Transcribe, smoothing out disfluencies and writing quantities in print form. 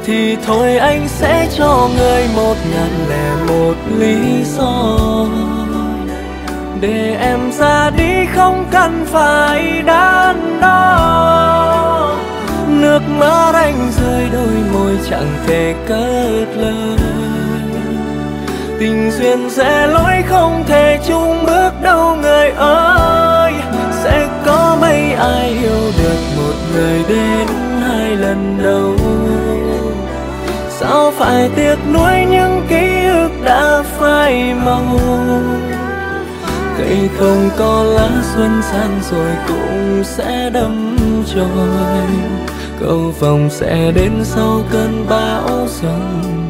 thì thôi anh sẽ cho người 1001 lý do để em ra đi không cần phải đắn đo. Nước mắt anh rơi đôi môi chẳng thể cất lời, tình duyên sẽ lối không thể chung bước đâu người ơi. Sẽ có mấy ai yêu được một người đến 2 lần đâu, sao phải tiếc nuối những ký ức đã phai màu. Cây không có lá xuân san rồi cũng sẽ đâm chồi, cầu vồng sẽ đến sau cơn bão giông